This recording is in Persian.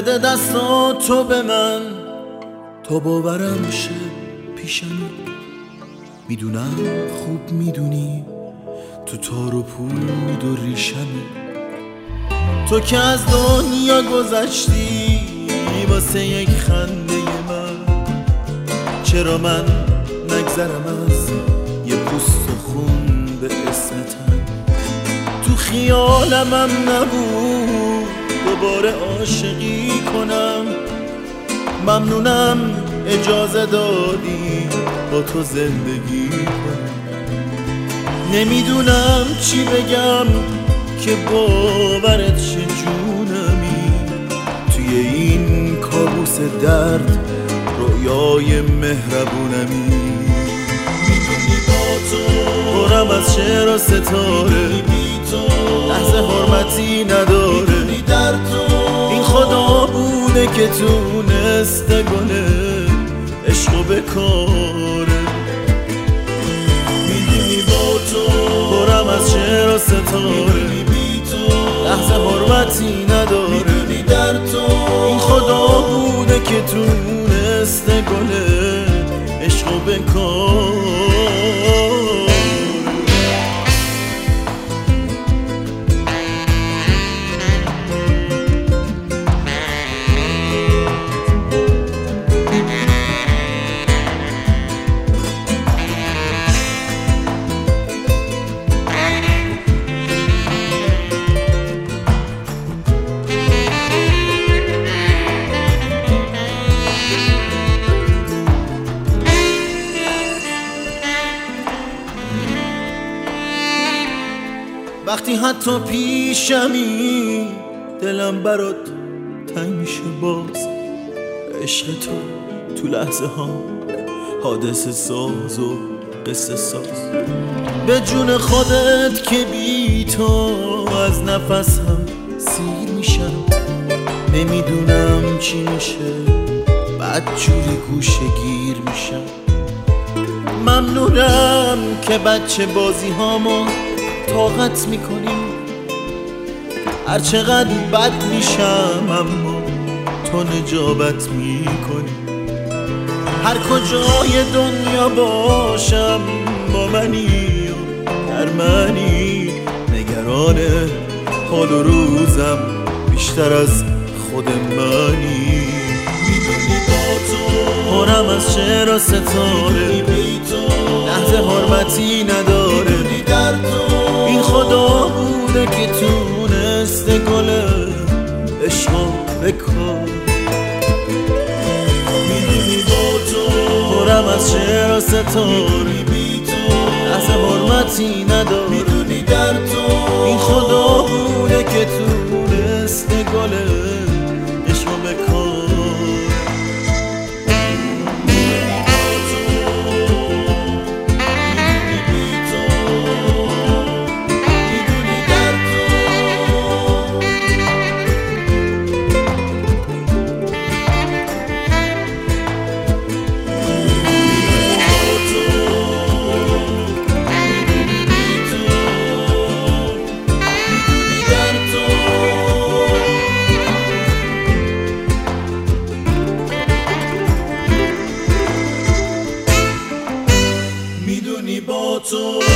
بده دستاتو به من تا باورم شه پیشمی. میدونم خوب میدونی تو تار و پود و ریشمی. تو که از دنیا گذشتی واسه یک خنده من، چرا من نگذرم از یه پوست و خون به اسمتم. تو خیالمم نبود دوباره عاشقی کنم. ممنونم اجازه دادی با تو زندگی کنم. نمیدونم چی بگم که باورت شه جونمی. توی این کابوس درد رویای مهربونمی. میدونی با تو پرم از شعر و ستاره، لحظه حرمتی نداره. در تو این خدا بوده که تونسته گله عشقو بکاره. میدونی با تو پرم از شعر و ستاره، لحظه حرمتی نداره. در تو این خدا بوده که تونسته گله عشقو بکاره. وقتی حتی پیشمی دلم برات تنگ میشه باز. عشق تو لحظه ها حادثه ساز و قصه ساز. به جون خودت که بی تو از نفسم سیر میشم. نمیدونم چی میشه بعد جوری گوشه گیر میشم. ممنونم که بچه بازی هامو طاقت میکنیم. هر چقدر بد میشم اما تو نجابت میکنی. هر کجای دنیا باشم با منی و در منی. نگران حال و روزم بیشتر از خود منی. میدونی با تو پرم از شعر و ستاره، لحظه حرمتی نداره. در تو این خدا بوده که تونسته گله عشقو بکن. میدونی با تو پرم از شعر و ستاره، لحظه حرمتی نداره. میدونی در تو این خدا بوده که تونسته گله عشقو بکن. با تو